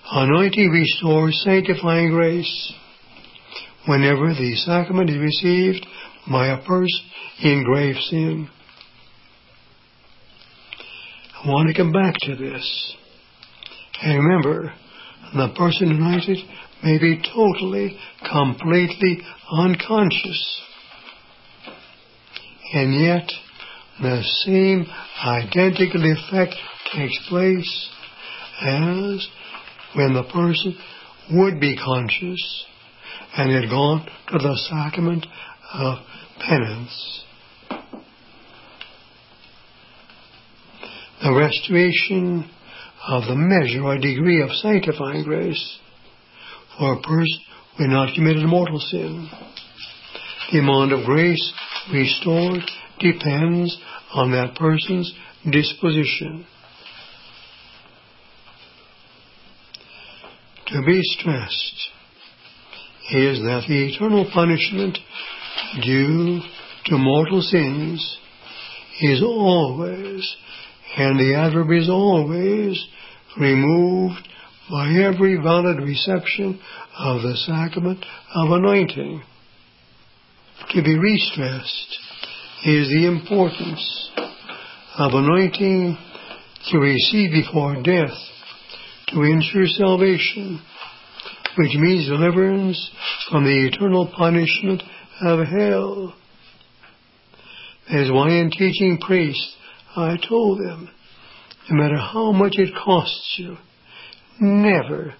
Anointing restores sanctifying grace whenever the sacrament is received by a person in grave sin. I want to come back to this. And remember, the person anointed may be totally, completely unconscious. And yet, the same identical effect takes place as when the person would be conscious and had gone to the sacrament of penance. The restoration of the measure or degree of sanctifying grace for a person who had not committed mortal sin. The amount of grace restored depends on that person's disposition. To be stressed is that the eternal punishment due to mortal sins is always, and the adverb is always, removed by every valid reception of the sacrament of anointing. To be re-stressed is the importance of anointing to receive before death to ensure salvation, which means deliverance from the eternal punishment of hell. That is why in teaching priests, I told them, no matter how much it costs you, never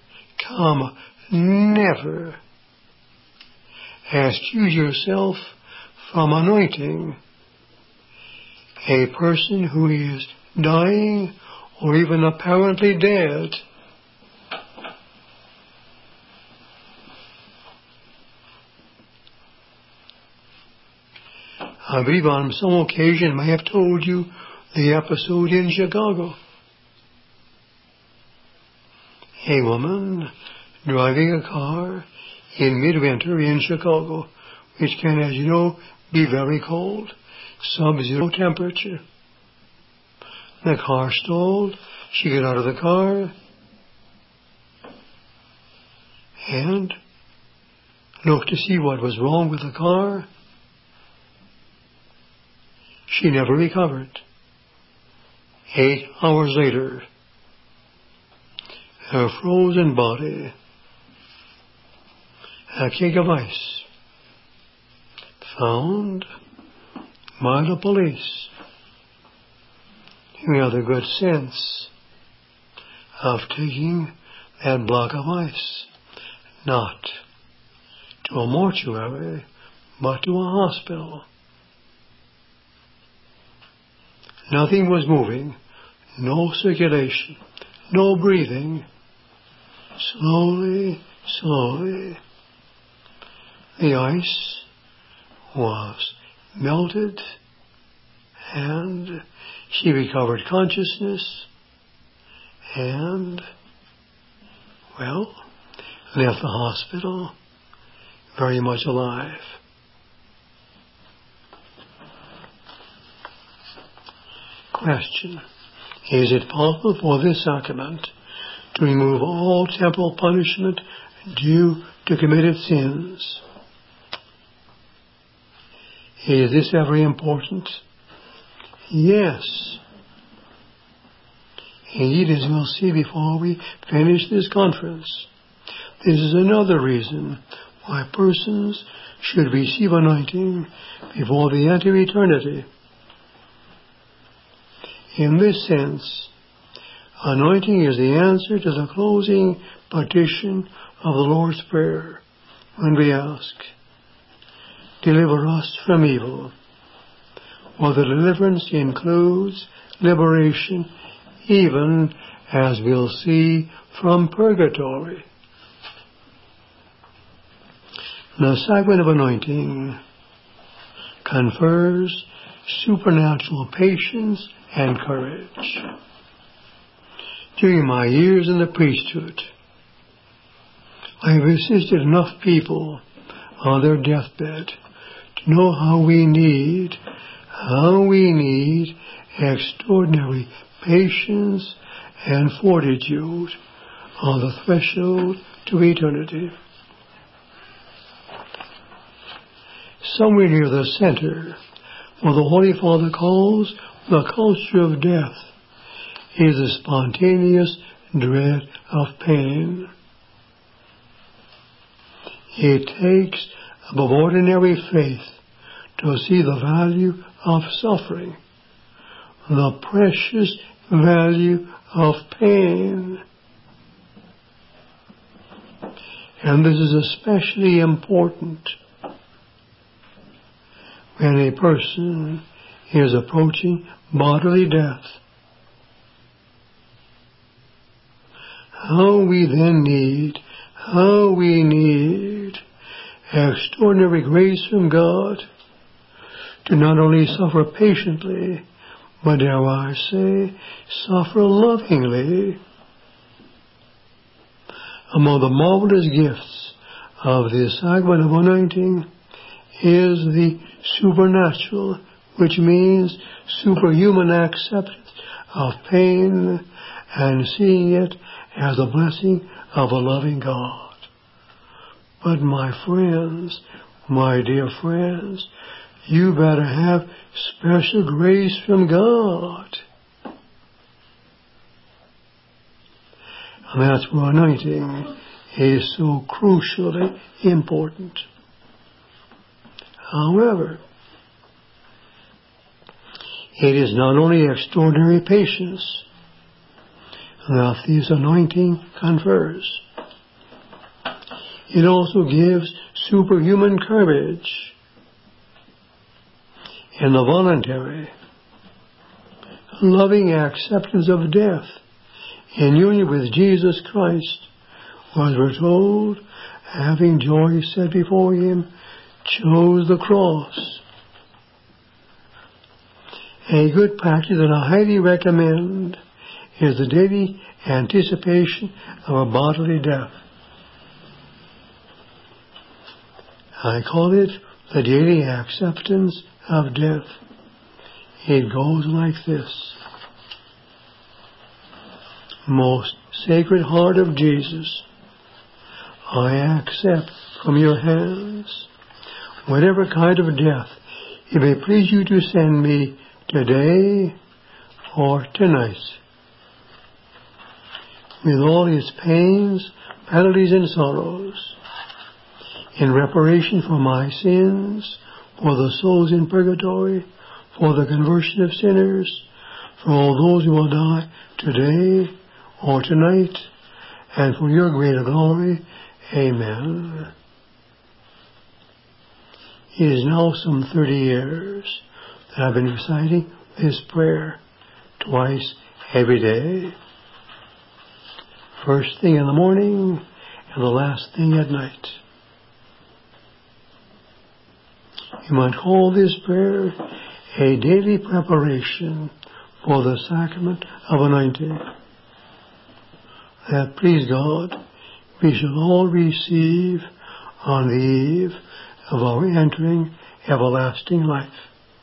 excuse yourself from anointing a person who is dying or even apparently dead. I believe on some occasion I have told you the episode in Chicago. A woman driving a car in midwinter in Chicago, which can, as you know, be very cold, sub-zero temperature. The car stalled. She got out of the car and looked to see what was wrong with the car. She never recovered. 8 hours later, her frozen body, a keg of ice, found by the police, who had the good sense of taking that block of ice, not to a mortuary, but to a hospital. Nothing was moving, no circulation, no breathing. Slowly, the ice was melted and she recovered consciousness and, left the hospital very much alive. Question: is it possible for this sacrament to remove all temporal punishment due to committed sins? Is this very important? Yes. Indeed, as we'll see before we finish this conference, this is another reason why persons should receive anointing before they enter eternity. In this sense, anointing is the answer to the closing petition of the Lord's Prayer when we ask, "Deliver us from evil," or the deliverance includes liberation, even as we'll see from purgatory. The sacrament of anointing confers supernatural patience and courage. During my years in the priesthood, I have assisted enough people on their deathbed to know how we need extraordinary patience and fortitude on the threshold to eternity. Somewhere near the center, what the Holy Father calls the culture of death, is a spontaneous dread of pain. It takes above ordinary faith to see the value of suffering, the precious value of pain. And this is especially important when a person is approaching bodily death. How we need extraordinary grace from God to not only suffer patiently, but dare I say, suffer lovingly. Among the marvelous gifts of the sacrament of anointing is the supernatural, which means superhuman acceptance of pain and seeing it as a blessing of a loving God. But my friends, my dear friends, you better have special grace from God. And that's where anointing is so crucially important. However, it is not only extraordinary patience that this anointing confers. It also gives superhuman courage in the voluntary, loving acceptance of death in union with Jesus Christ, as we're told, having joy set before him, chose the cross. A good practice that I highly recommend is the daily anticipation of a bodily death. I call it the daily acceptance of death. It goes like this. Most Sacred Heart of Jesus, I accept from your hands whatever kind of death it may please you to send me today or tonight, with all its pains, penalties, and sorrows, in reparation for my sins, for the souls in purgatory, for the conversion of sinners, for all those who will die today or tonight, and for your greater glory. Amen. It is now some 30 years that I've been reciting this prayer twice every day. First thing in the morning and the last thing at night. You might call this prayer a daily preparation for the sacrament of anointing, that, please God, we shall all receive on the eve of our entering everlasting life.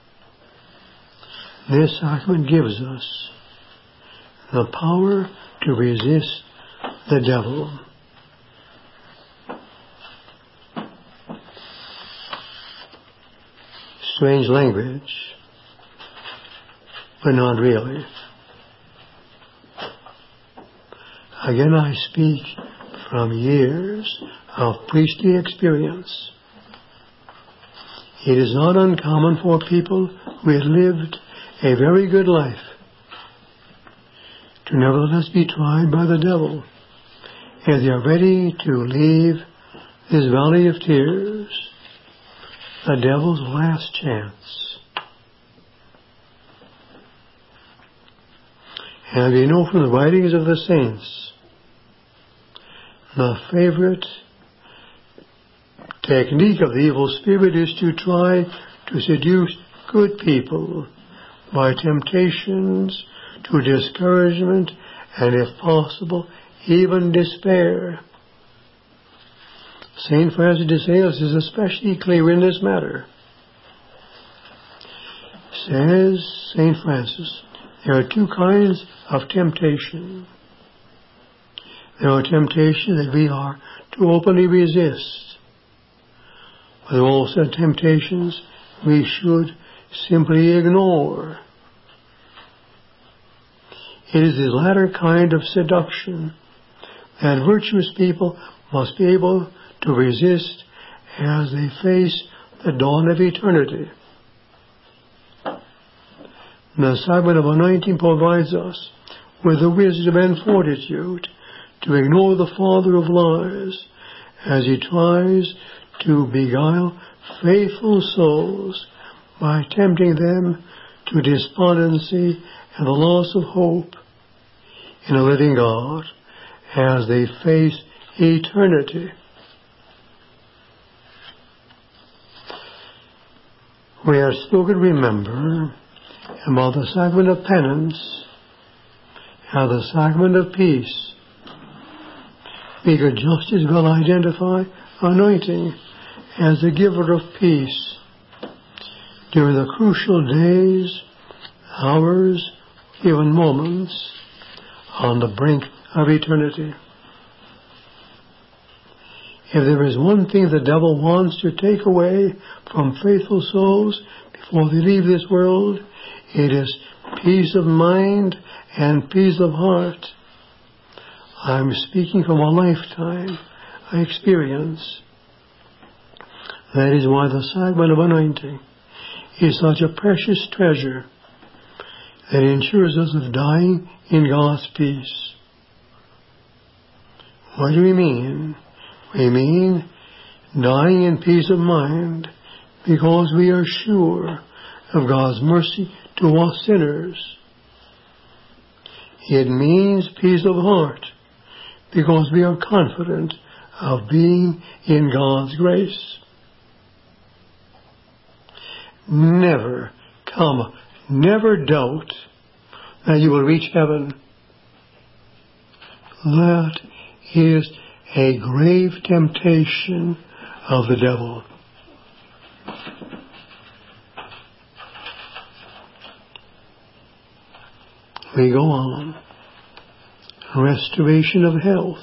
This sacrament gives us the power to resist the devil. Strange language, but not really. Again, I speak from years of priestly experience. It is not uncommon for people who have lived a very good life to nevertheless be tried by the devil, as they are ready to leave this valley of tears, the devil's last chance. And we know from the writings of the saints, the favorite technique of the evil spirit is to try to seduce good people by temptations to discouragement and, if possible, even despair. St. Francis de Sales is especially clear in this matter. Says St. Francis, there are two kinds of temptation. There are temptations that we are to openly resist, but there are also temptations we should simply ignore. It is the latter kind of seduction that virtuous people must be able to resist as they face the dawn of eternity. The sacrament of anointing provides us with the wisdom and fortitude to ignore the father of lies as he tries to beguile faithful souls by tempting them to despondency and the loss of hope in a living God as they face eternity. We are spoken, remember, about the sacrament of penance and the sacrament of peace. We could just as well identify anointing as the giver of peace during the crucial days, hours, even moments on the brink of eternity. If there is one thing the devil wants to take away from faithful souls before they leave this world, it is peace of mind and peace of heart. I'm speaking from a lifetime experience. That is why the sacrament of anointing is such a precious treasure that ensures us of dying in God's peace. What do we mean? We mean dying in peace of mind because we are sure of God's mercy to us sinners. It means peace of heart because we are confident of being in God's grace. Never doubt that you will reach heaven. That is a grave temptation of the devil. We go on. Restoration of health.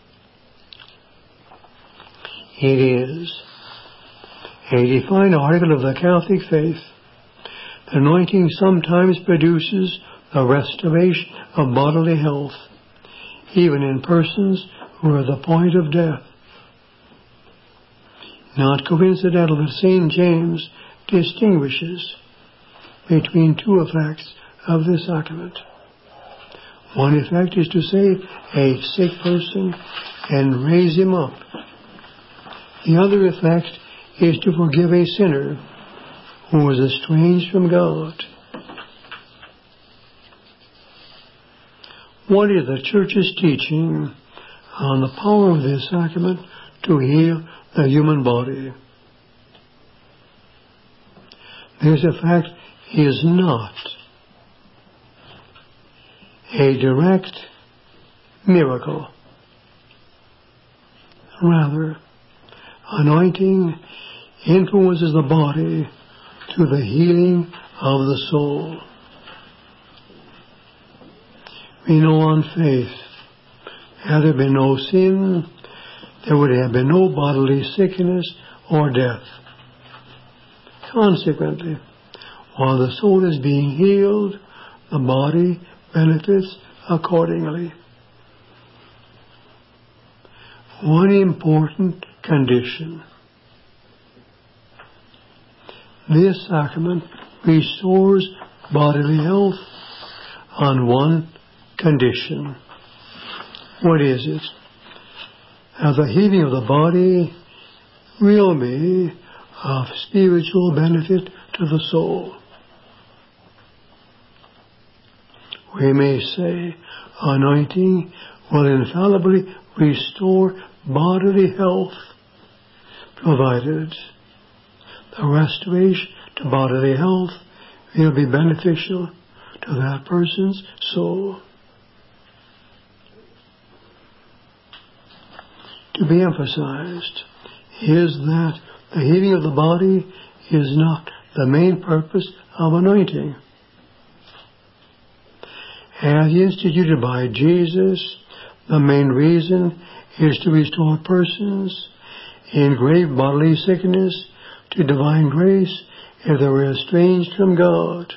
It is a defined article of the Catholic faith. The anointing sometimes produces a restoration of bodily health, even in persons who are at the point of death. Not coincidental that St. James distinguishes between two effects of this sacrament. One effect is to save a sick person and raise him up. The other effect is to forgive a sinner who was estranged from God. What is the Church's teaching on the power of this sacrament to heal the human body? This effect is not a direct miracle. Rather, anointing influences the body to the healing of the soul. We know on faith, had there been no sin, there would have been no bodily sickness or death. Consequently, while the soul is being healed, the body benefits accordingly. One important condition. This sacrament restores bodily health on one condition. What is it? Now, the healing of the body will be of spiritual benefit to the soul. We may say anointing will infallibly restore bodily health, provided the restoration to bodily health will be beneficial to that person's soul. To be emphasized is that the healing of the body is not the main purpose of anointing. As instituted by Jesus, The main reason is to restore persons in grave bodily sickness to divine grace if they were estranged from God,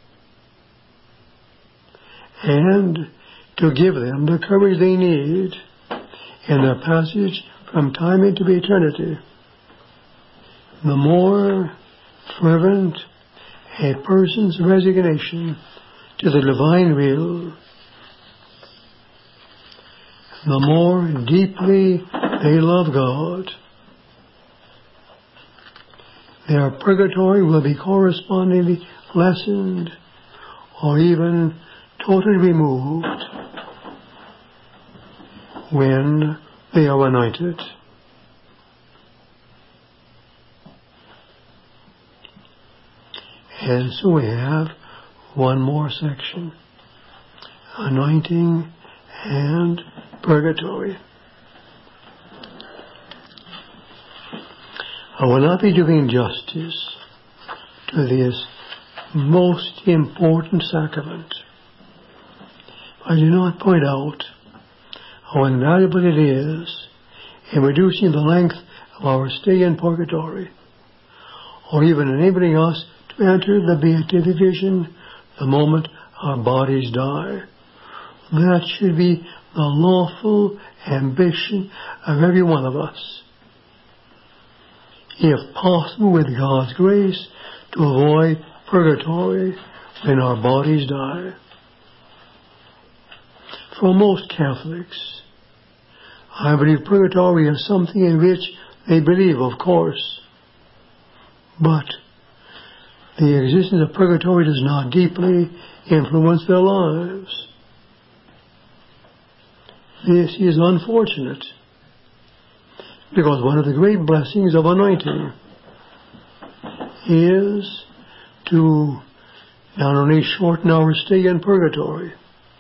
and to give them the courage they need in their passage from time into eternity. The more fervent a person's resignation to the divine will, the more deeply they love God, their purgatory will be correspondingly lessened or even totally removed when they are anointed. And so we have one more section: anointing and purgatory. I will not be doing justice to this most important sacrament. I do not point out how invaluable it is in reducing the length of our stay in purgatory, or even enabling us to enter the beatific vision the moment our bodies die. That should be the lawful ambition of every one of us, if possible with God's grace, to avoid purgatory when our bodies die. For most Catholics, I believe purgatory is something in which they believe, of course, but the existence of purgatory does not deeply influence their lives. This is unfortunate, because one of the great blessings of anointing is to not only shorten our stay in purgatory,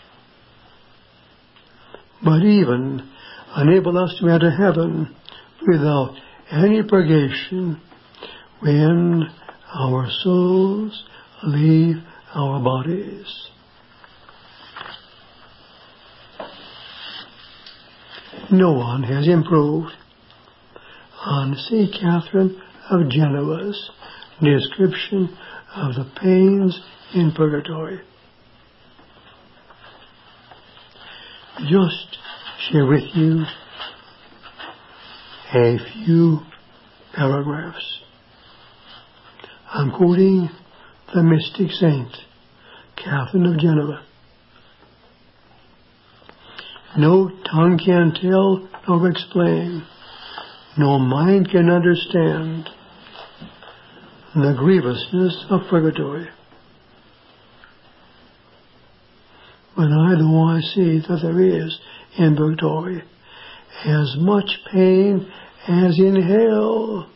but even enable us to enter heaven without any purgation when our souls leave our bodies. No one has improved on St. Catherine of Genoa's description of the pains in purgatory. Just share with you a few paragraphs. I'm quoting the mystic saint, Catherine of Genoa. No tongue can tell nor explain, no mind can understand the grievousness of purgatory. But I, though I see that there is in purgatory as much pain as in hell,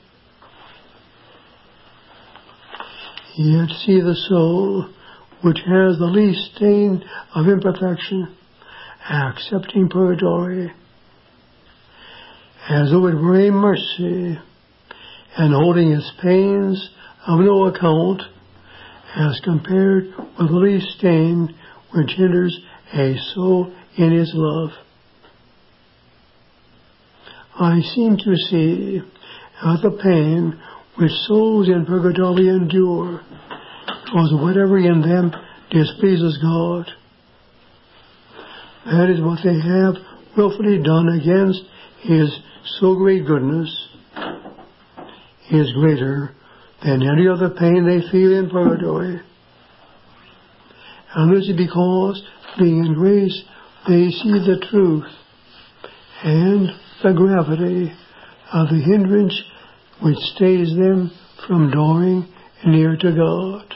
yet see the soul, which has the least stain of imperfection, accepting purgatory as though it were a mercy, and holding its pains of no account as compared with the least stain which hinders a soul in his love. I seem to see the pain which souls in purgatory endure, because whatever in them displeases God, that is what they have willfully done against His so great goodness, is greater than any other pain they feel in purgatory. And this is because, being in grace, they see the truth and the gravity of the hindrance which stays them from drawing near to God.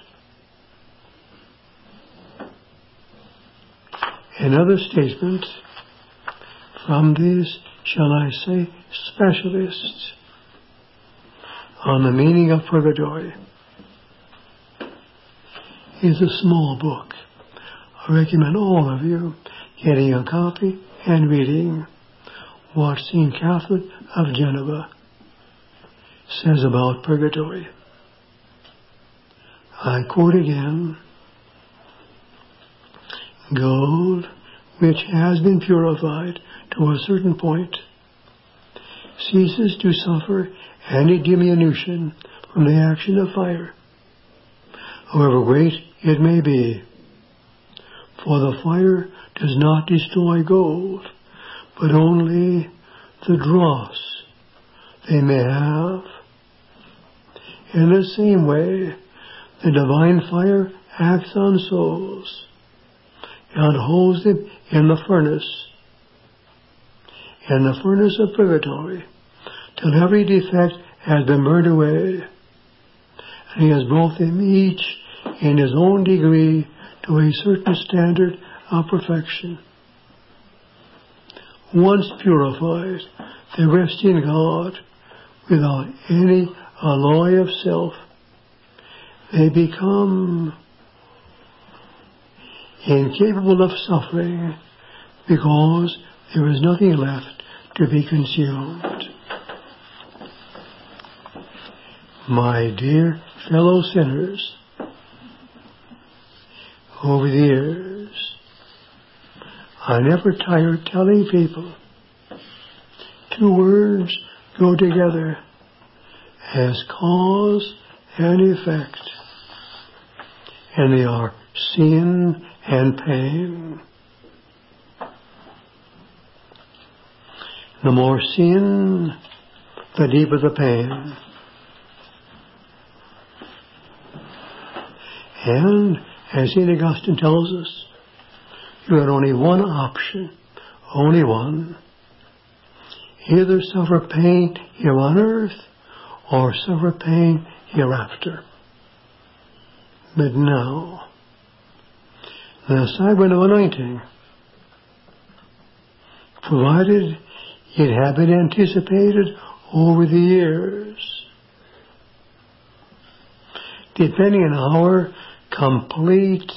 Another statement from these, shall I say, specialists on the meaning of purgatory is a small book. I recommend all of you getting a copy and reading what St. Catherine of Genoa says about purgatory. I quote again: gold which has been purified to a certain point, ceases to suffer any diminution from the action of fire, however great it may be. For the fire does not destroy gold, but only the dross they may have. In the same way, the divine fire acts on souls and holds them in the furnace of purgatory, till every defect has been burned away, and he has brought them each in his own degree to a certain standard of perfection. Once purified, they rest in God without any alloy of self. They become incapable of suffering because there is nothing left to be consumed. My dear fellow sinners, over the years, I never tired telling people two words go together as cause and effect, and they are sin and pain. The more sin, the deeper the pain. And, as St. Augustine tells us, you had only one option, only one. Either suffer pain here on earth or suffer pain hereafter. But now, the sacrament of anointing, provided it had been anticipated over the years, depending on our complete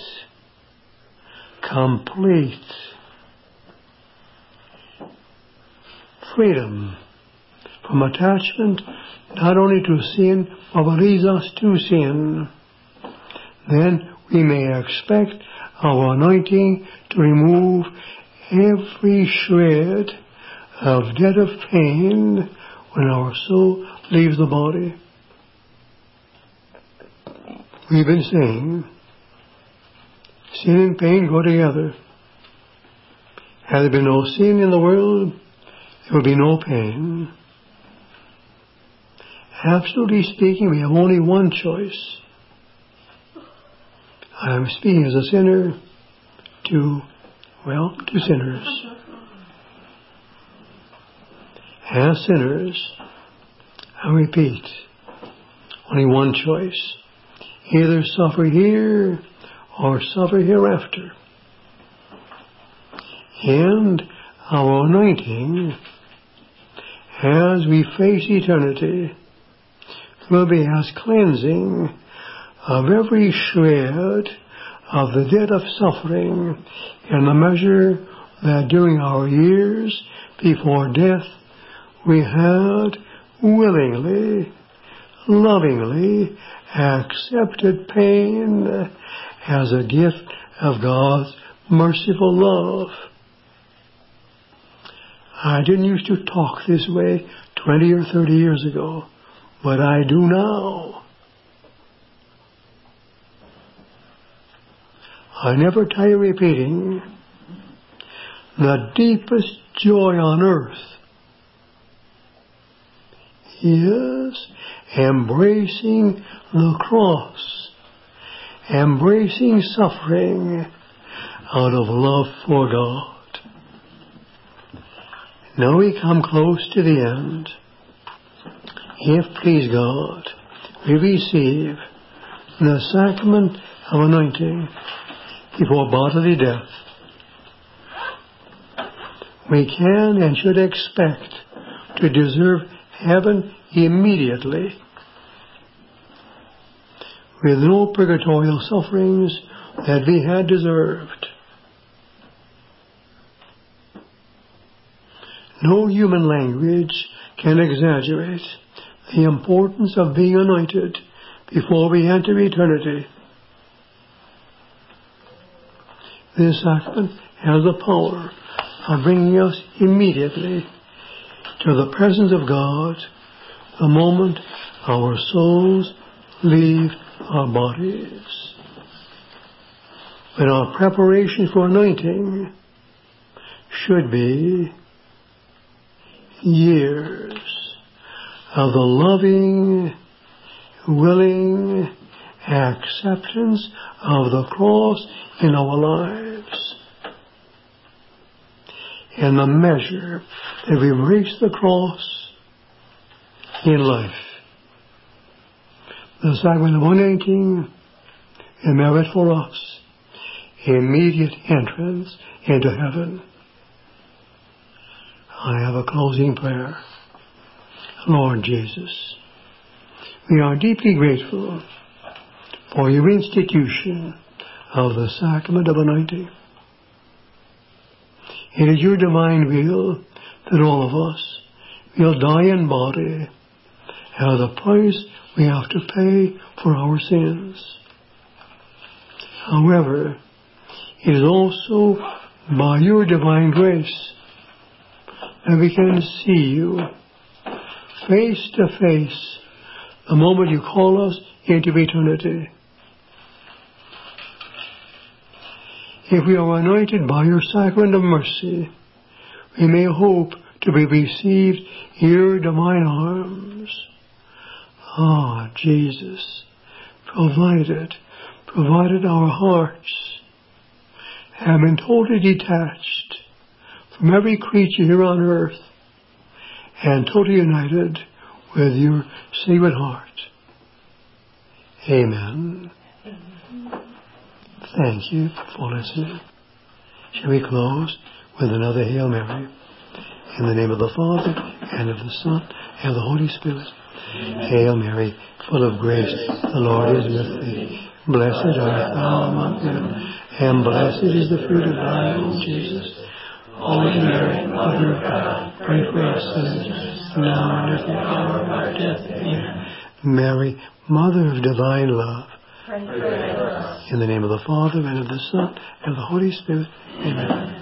freedom from attachment not only to sin, but what leads us to sin, then we may expect our anointing to remove every shred of debt of pain when our soul leaves the body. We've been saying, sin and pain go together. Had there been no sin in the world, there would be no pain. Absolutely speaking, we have only one choice. I am speaking as a sinner to sinners. As sinners, I repeat, only one choice. Either suffer here or suffer hereafter. And our anointing, as we face eternity, will be as cleansing of every shred of the debt of suffering in the measure that during our years before death we had willingly, lovingly accepted pain as a gift of God's merciful love. I didn't used to talk this way 20 or 30 years ago, but I do now. I never tire repeating, the deepest joy on earth is embracing the cross, embracing suffering out of love for God. Now we come close to the end. If, please God, we receive the sacrament of anointing before bodily death, we can and should expect to deserve heaven immediately, with no purgatorial sufferings that we had deserved. No human language can exaggerate the importance of being anointed before we enter eternity. This sacrament has the power of bringing us immediately to the presence of God the moment our souls leave our bodies. When our preparation for anointing should be years of the loving, willing acceptance of the cross in our lives. And the measure that we reach the cross in life. The sacrament of anointing and merit for us immediate entrance into heaven. I have a closing prayer. Lord Jesus, we are deeply grateful for your institution of the sacrament of anointing. It is your divine will that all of us will die in body at the price we have to pay for our sins. However, it is also by your divine grace that we can see you face to face the moment you call us into eternity. If we are anointed by your sacrament of mercy, we may hope to be received in your divine arms. Ah, Jesus, provided our hearts have been totally detached from every creature here on earth and totally united with your Sacred Heart. Amen. Thank you for listening. Shall we close with another Hail Mary? In the name of the Father, and of the Son, and of the Holy Spirit. Hail Mary, full of grace, the Lord is with thee. Blessed art thou among women, and blessed is the fruit of thy womb, Jesus. Holy Mary, Mother of God, pray for us sinners, now and at the hour of our death. Amen. Mary, Mother of divine love, pray for us. In the name of the Father, and of the Son, and of the Holy Spirit. Amen.